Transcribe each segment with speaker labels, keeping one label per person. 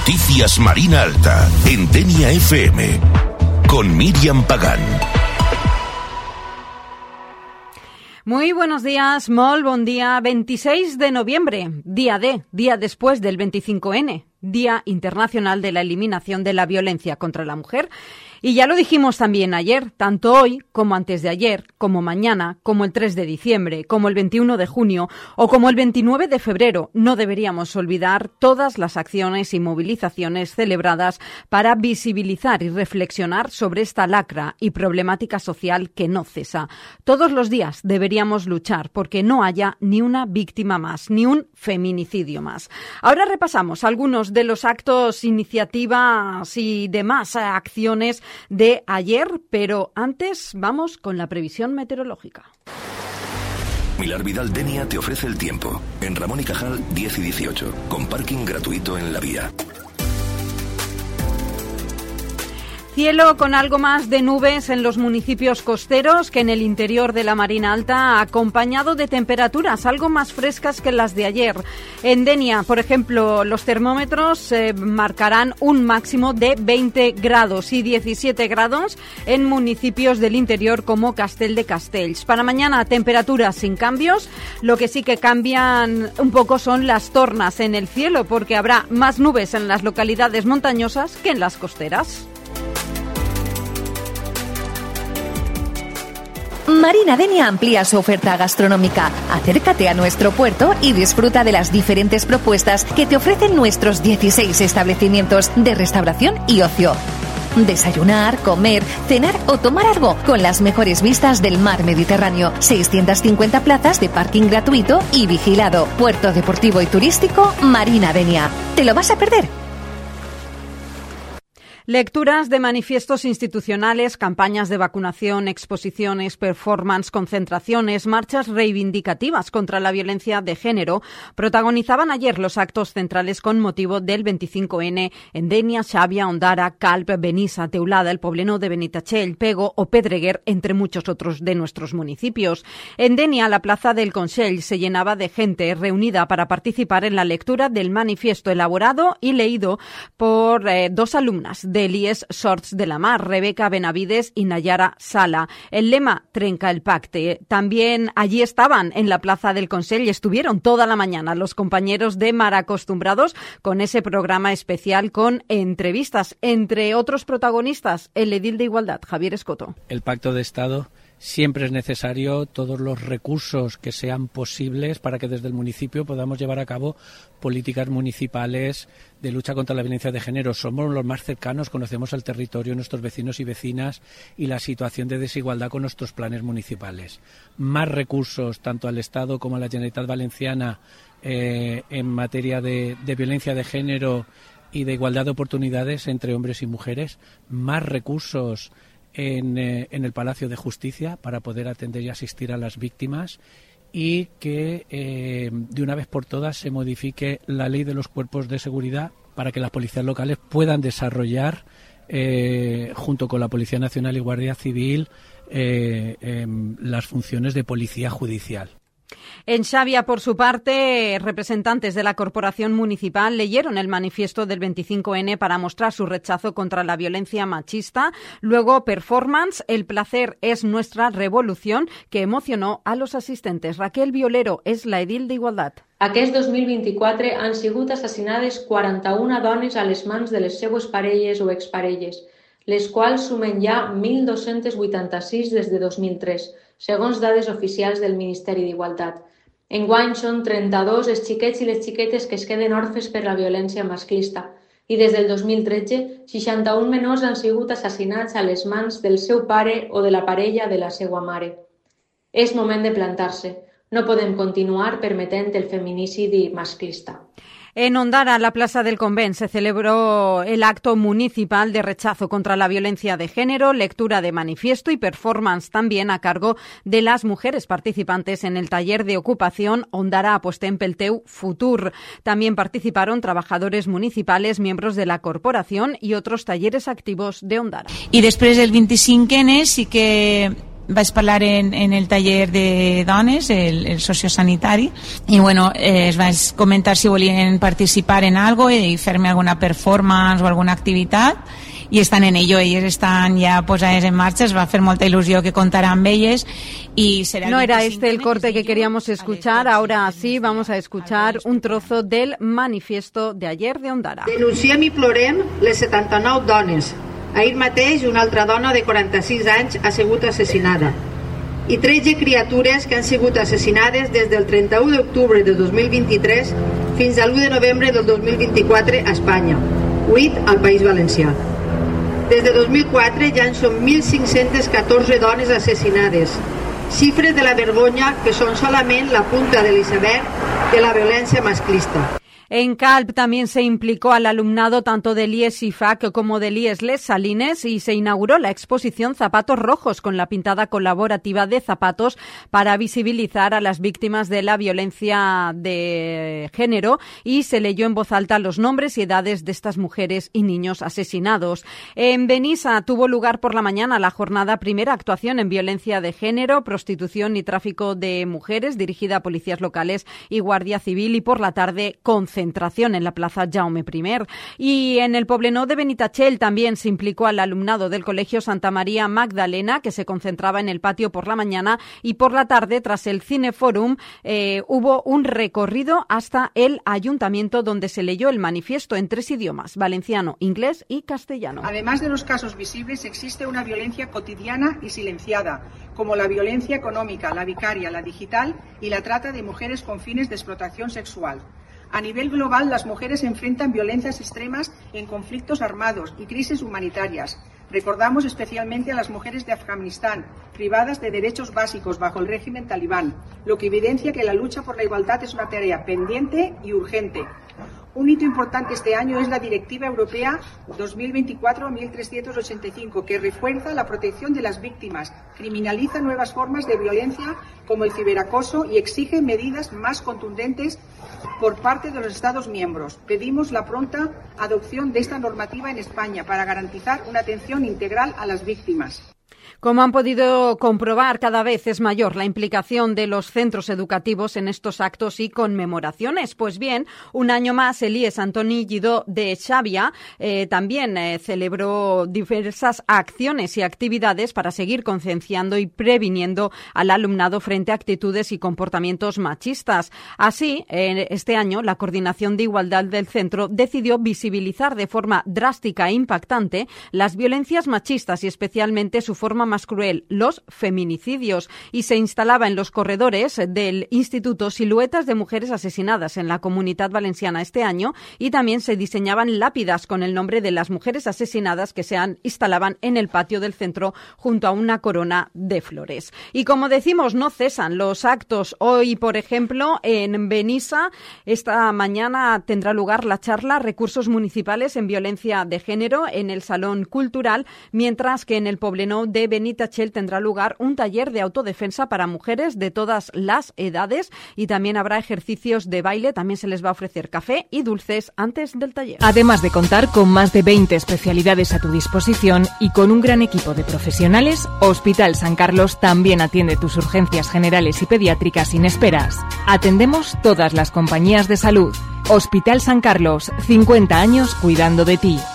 Speaker 1: Noticias Marina Alta, en Denia FM, con Miriam Pagán.
Speaker 2: Muy buenos días, molt bon dia. 26 de noviembre, día después del 25N, Día Internacional de la Eliminación de la Violencia contra la Mujer. Y ya lo dijimos también ayer, tanto hoy como antes de ayer, como mañana, como el 3 de diciembre, como el 21 de junio o como el 29 de febrero, no deberíamos olvidar todas las acciones y movilizaciones celebradas para visibilizar y reflexionar sobre esta lacra y problemática social que no cesa. Todos los días deberíamos luchar porque no haya ni una víctima más, ni un feminicidio más. Ahora repasamos algunos de los actos, iniciativas y demás acciones de ayer, pero antes vamos con la previsión meteorológica.
Speaker 1: Milar Vidal Denia te ofrece el tiempo. En Ramón y Cajal 10 y 18, con parking gratuito en la vía.
Speaker 2: Cielo con algo más de nubes en los municipios costeros que en el interior de la Marina Alta, acompañado de temperaturas algo más frescas que las de ayer. En Denia, por ejemplo, los termómetros marcarán un máximo de 20 grados y 17 grados en municipios del interior como Castell de Castells. Para mañana, temperaturas sin cambios. Lo que sí que cambian un poco son las tornas en el cielo, porque habrá más nubes en las localidades montañosas que en las costeras.
Speaker 3: Marina Denia amplía su oferta gastronómica. Acércate a nuestro puerto y disfruta de las diferentes propuestas que te ofrecen nuestros 16 establecimientos de restauración y ocio. Desayunar, comer, cenar o tomar algo con las mejores vistas del mar Mediterráneo. 650 plazas de parking gratuito y vigilado. Puerto deportivo y turístico Marina Denia. ¿Te lo vas a perder?
Speaker 2: Lecturas de manifiestos institucionales, campañas de vacunación, exposiciones, performance, concentraciones, marchas reivindicativas contra la violencia de género protagonizaban ayer los actos centrales con motivo del 25N en Denia, Xàbia, Ondara, Calp, Benissa, Teulada, el Pobleno de Benitatxell, Pego o Pedreguer, entre muchos otros de nuestros municipios. En Denia, la plaza del Consell se llenaba de gente reunida para participar en la lectura del manifiesto elaborado y leído por dos alumnas de l'IES Sorts de la Mar, Rebeca Benavides y Nayara Sala. El lema Trenca el pacte. También allí estaban en la plaza del Consell y estuvieron toda la mañana los compañeros de Mar Acostumbrados con ese programa especial con entrevistas. Entre otros protagonistas, el edil de Igualdad, Javier Escoto.
Speaker 4: El Pacto de Estado siempre es necesario todos los recursos que sean posibles para que desde el municipio podamos llevar a cabo políticas municipales de lucha contra la violencia de género. Somos los más cercanos, conocemos el territorio, nuestros vecinos y vecinas y la situación de desigualdad con nuestros planes municipales. Más recursos, tanto al Estado como a la Generalitat Valenciana, en materia de violencia de género y de igualdad de oportunidades entre hombres y mujeres. Más recursos en el Palacio de Justicia para poder atender y asistir a las víctimas, y que de una vez por todas se modifique la ley de los cuerpos de seguridad para que las policías locales puedan desarrollar junto con la Policía Nacional y Guardia Civil las funciones de policía judicial.
Speaker 2: En Xàbia, por su parte, representantes de la Corporación Municipal leyeron el manifiesto del 25N para mostrar su rechazo contra la violencia machista. Luego, performance, El placer es nuestra revolución, que emocionó a los asistentes. Raquel Violero és la edil d'Igualtat.
Speaker 5: Aquest 2024 han sigut assassinades 41 dones a les mans de les seues parelles o exparelles, les quals sumen ja 1.286 des de 2003, segons dades oficials del Ministeri d'Igualtat. Enguany són 32 els xiquets i les xiquetes que es queden orfes per la violència masclista i des del 2013 61 menors han sigut assassinats a les mans del seu pare o de la parella de la seva mare. És moment de plantar-se. No podem continuar permetent el feminicidi masclista.
Speaker 2: En Ondara, la Plaza del Convent, se celebró el acto municipal de rechazo contra la violencia de género, lectura de manifiesto y performance también a cargo de las mujeres participantes en el taller de ocupación Ondara apostem pel teu futur. También participaron trabajadores municipales, miembros de la corporación y otros talleres activos de Ondara.
Speaker 6: Y después del 25N sí que vaig parlar en el taller de dones, el sociosanitari, i bueno, es vaig comentar si volien participar en algo i fer-me alguna performance o alguna activitat, i estan en ello, elles estan ya posades en marcha, es va fer molta il·lusió que contarà amb elles. Y será
Speaker 2: no era este el corte que queríamos escuchar, ahora sí vamos a escuchar un trozo del manifiesto de ayer de Ondara.
Speaker 7: Denunciem i plorem les 79 dones. Ahir mateix una altra dona de 46 anys ha sigut assassinada i 13 criatures que han sigut assassinades des del 31 d'octubre de 2023 fins al 1 de novembre del 2024 a Espanya, 8 al País Valencià. Des de 2004 ja en són 1.514 dones assassinades, xifres de la vergonya que són solament la punta de l'iceberg de la violència masclista.
Speaker 2: En CALP también se implicó al alumnado tanto del IES IFAC como del IES Les Salines y se inauguró la exposición Zapatos Rojos con la pintada colaborativa de zapatos para visibilizar a las víctimas de la violencia de género y se leyó en voz alta los nombres y edades de estas mujeres y niños asesinados. En Benissa tuvo lugar por la mañana la jornada Primera Actuación en Violencia de Género, Prostitución y Tráfico de Mujeres dirigida a policías locales y Guardia Civil y por la tarde concentración en la Plaza Jaume I. Y en el Poblenou de Benitachell también se implicó al alumnado del Colegio Santa María Magdalena, que se concentraba en el patio por la mañana y por la tarde, tras el Cineforum, hubo un recorrido hasta el ayuntamiento donde se leyó el manifiesto en 3 idiomas, valenciano, inglés y castellano.
Speaker 8: Además de los casos visibles, existe una violencia cotidiana y silenciada, como la violencia económica, la vicaria, la digital y la trata de mujeres con fines de explotación sexual. A nivel global, las mujeres enfrentan violencias extremas en conflictos armados y crisis humanitarias. Recordamos especialmente a las mujeres de Afganistán, privadas de derechos básicos bajo el régimen talibán, lo que evidencia que la lucha por la igualdad es una tarea pendiente y urgente. Un hito importante este año es la Directiva Europea 2024-1385, que refuerza la protección de las víctimas, criminaliza nuevas formas de violencia como el ciberacoso y exige medidas más contundentes por parte de los Estados miembros. Pedimos la pronta adopción de esta normativa en España para garantizar una atención integral a las víctimas.
Speaker 2: Como han podido comprobar, cada vez es mayor la implicación de los centros educativos en estos actos y conmemoraciones. Pues bien, un año más el IES Antoni Lledó de Xàbia también celebró diversas acciones y actividades para seguir concienciando y previniendo al alumnado frente a actitudes y comportamientos machistas. Así, este año, la Coordinación de Igualdad del centro decidió visibilizar de forma drástica e impactante las violencias machistas y especialmente su forma más cruel, los feminicidios, y se instalaba en los corredores del instituto siluetas de mujeres asesinadas en la Comunitat Valenciana este año y también se diseñaban lápidas con el nombre de las mujeres asesinadas que se instalaban en el patio del centro junto a una corona de flores. Y como decimos, no cesan los actos. Hoy, por ejemplo, en Benissa, esta mañana tendrá lugar la charla Recursos Municipales en Violencia de Género en el Salón Cultural, mientras que en el Poblenou de Benitachell tendrá lugar un taller de autodefensa para mujeres de todas las edades y también habrá ejercicios de baile. También se les va a ofrecer café y dulces antes del taller.
Speaker 9: Además de contar con más de 20 especialidades a tu disposición y con un gran equipo de profesionales, Hospital San Carlos también atiende tus urgencias generales y pediátricas sin esperas. Atendemos todas las compañías de salud. Hospital San Carlos, 50 años cuidando de ti.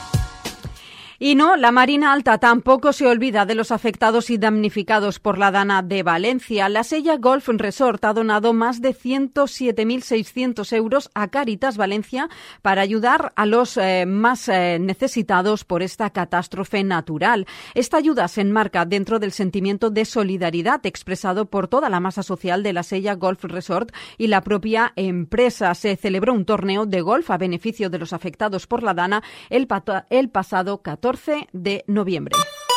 Speaker 2: Y no, la Marina Alta tampoco se olvida de los afectados y damnificados por la dana de Valencia. La Sella Golf Resort ha donado más de 107.600 euros a Càritas Valencia para ayudar a los más necesitados por esta catástrofe natural. Esta ayuda se enmarca dentro del sentimiento de solidaridad expresado por toda la masa social de la Sella Golf Resort y la propia empresa. Se celebró un torneo de golf a beneficio de los afectados por la dana el pasado 14 de noviembre.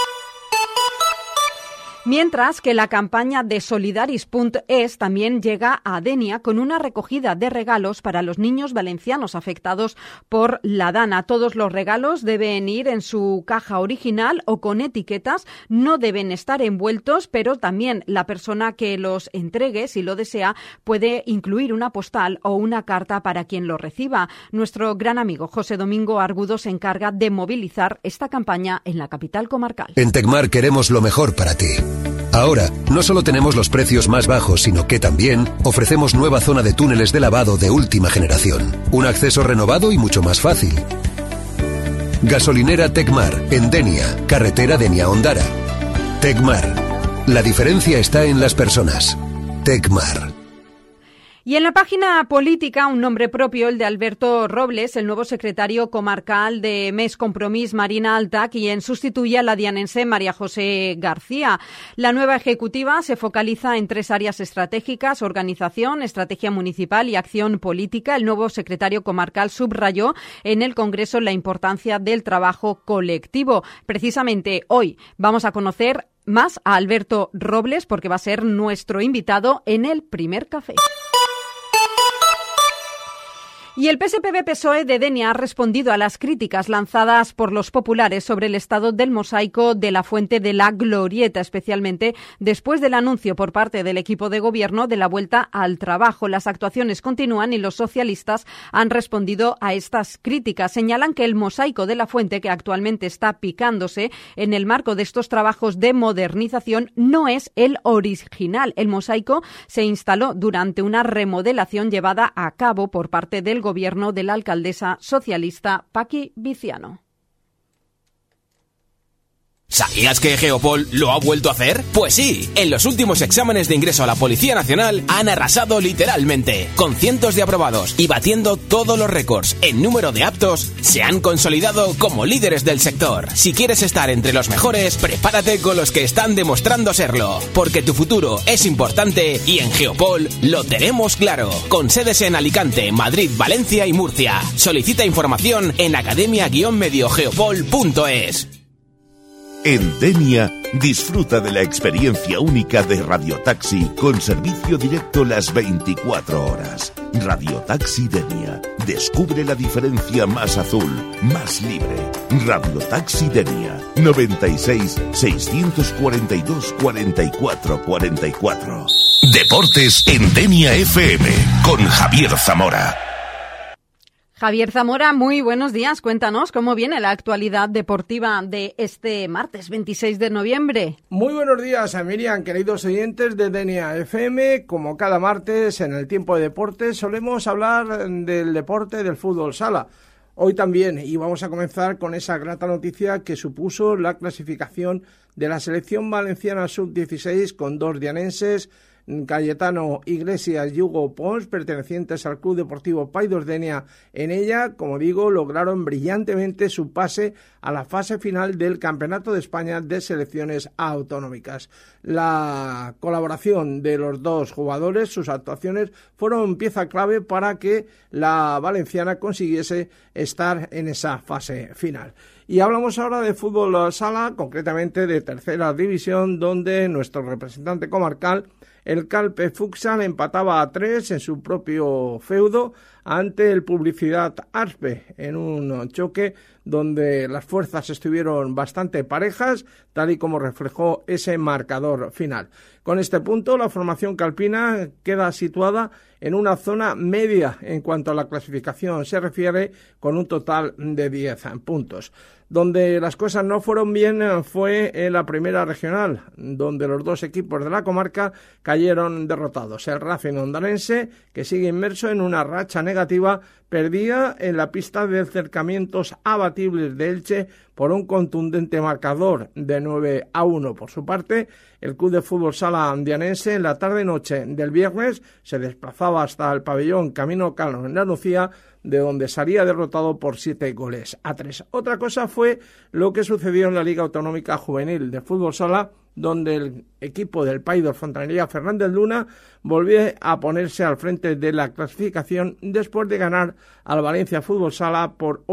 Speaker 2: Mientras que la campaña de Solidaris.es también llega a Denia con una recogida de regalos para los niños valencianos afectados por la dana. Todos los regalos deben ir en su caja original o con etiquetas, no deben estar envueltos, pero también la persona que los entregue, si lo desea, puede incluir una postal o una carta para quien lo reciba. Nuestro gran amigo José Domingo Argudo se encarga de movilizar esta campaña en la capital comarcal.
Speaker 10: En Tecmar queremos lo mejor para ti. Ahora, no solo tenemos los precios más bajos, sino que también ofrecemos nueva zona de túneles de lavado de última generación. Un acceso renovado y mucho más fácil. Gasolinera Tecmar, en Denia, carretera Denia-Ondara. Tecmar. La diferencia está en las personas. Tecmar.
Speaker 2: Y en la página política, un nombre propio, el de Alberto Robles, el nuevo secretario comarcal de Més Compromís Marina Alta, quien sustituye a la dianense María José García. La nueva ejecutiva se focaliza en 3 áreas estratégicas: organización, estrategia municipal y acción política. El nuevo secretario comarcal subrayó en el Congreso la importancia del trabajo colectivo. Precisamente hoy vamos a conocer más a Alberto Robles, porque va a ser nuestro invitado en el primer café. Y el PSPB-PSOE de Denia ha respondido a las críticas lanzadas por los populares sobre el estado del mosaico de la Fuente de la Glorieta, especialmente después del anuncio por parte del equipo de gobierno de la vuelta al trabajo. Las actuaciones continúan y los socialistas han respondido a estas críticas. Señalan que el mosaico de la Fuente, que actualmente está picándose en el marco de estos trabajos de modernización, no es el original. El mosaico se instaló durante una remodelación llevada a cabo por parte del gobierno de la alcaldesa socialista Paqui Viciano.
Speaker 11: ¿Sabías que Geopol lo ha vuelto a hacer? Pues sí, en los últimos exámenes de ingreso a la Policía Nacional han arrasado literalmente, con cientos de aprobados y batiendo todos los récords en número de aptos, se han consolidado como líderes del sector. Si quieres estar entre los mejores, prepárate con los que están demostrando serlo, porque tu futuro es importante y en Geopol lo tenemos claro, con sedes en Alicante, Madrid, Valencia y Murcia. Solicita información en academia-mediogeopol.es.
Speaker 12: En Denia, disfruta de la experiencia única de Radiotaxi con servicio directo las 24 horas. Radiotaxi Denia. Descubre la diferencia más azul, más libre. Radiotaxi Denia. 96 642 44 44.
Speaker 1: Deportes en Denia FM con Javier Zamora.
Speaker 2: Javier Zamora, muy buenos días. Cuéntanos cómo viene la actualidad deportiva de este martes 26 de noviembre.
Speaker 13: Muy buenos días, Miriam, queridos oyentes de Denia FM. Como cada martes en el tiempo de deportes solemos hablar del deporte del fútbol sala. Hoy también, y vamos a comenzar con esa grata noticia que supuso la clasificación de la selección valenciana sub-16 con 2 dianenses, Cayetano Iglesias y Hugo Pons, pertenecientes al Club Deportivo Paidós Denia. En ella, como digo, lograron brillantemente su pase a la fase final del Campeonato de España de Selecciones Autonómicas. La colaboración de los 2 jugadores, sus actuaciones, fueron pieza clave para que la valenciana consiguiese estar en esa fase final. Y hablamos ahora de fútbol sala, concretamente de tercera división, donde nuestro representante comarcal, el Calpe Futsal, empataba a 3 en su propio feudo ante el Publicidad Aspe, en un choque donde las fuerzas estuvieron bastante parejas, tal y como reflejó ese marcador final. Con este punto, la formación calpina queda situada en una zona media en cuanto a la clasificación se refiere, con un total de 10 puntos. Donde las cosas no fueron bien fue en la primera regional, donde los 2 equipos de la comarca cayeron derrotados. El Racing Ondarense, que sigue inmerso en una racha negativa, perdía en la pista de Cercamientos Abatibles de Elche por un contundente marcador de 9-1. Por su parte, el Club de Fútbol Sala Andianense en la tarde-noche del viernes se desplazaba hasta el pabellón Camino Calo en la Nucía, de donde salía derrotado por 7-3. Otra cosa fue lo que sucedió en la Liga Autonómica Juvenil de Fútbol Sala, donde el equipo del Paidós Fontanería Fernández Luna volvió a ponerse al frente de la clasificación después de ganar al Valencia Fútbol Sala por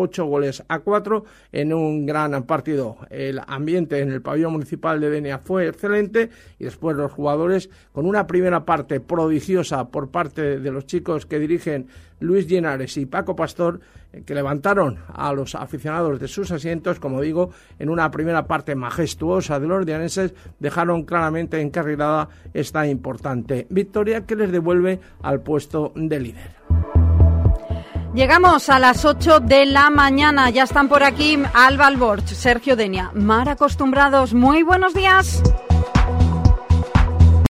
Speaker 13: 8-4 en un gran partido. El ambiente en el pabellón municipal de Denia fue excelente y después los jugadores, con una primera parte prodigiosa por parte de los chicos que dirigen Luis Llenares y Paco Pastor, que levantaron a los aficionados de sus asientos, como digo, en una primera parte majestuosa de los dianenses, dejaron claramente encarrilada esta importante victoria que les devuelve al puesto de líder.
Speaker 2: Llegamos a las 8 de la mañana, ya están por aquí Alba Alborch, Sergio Denia, Mar Acostumbrados. Muy buenos días.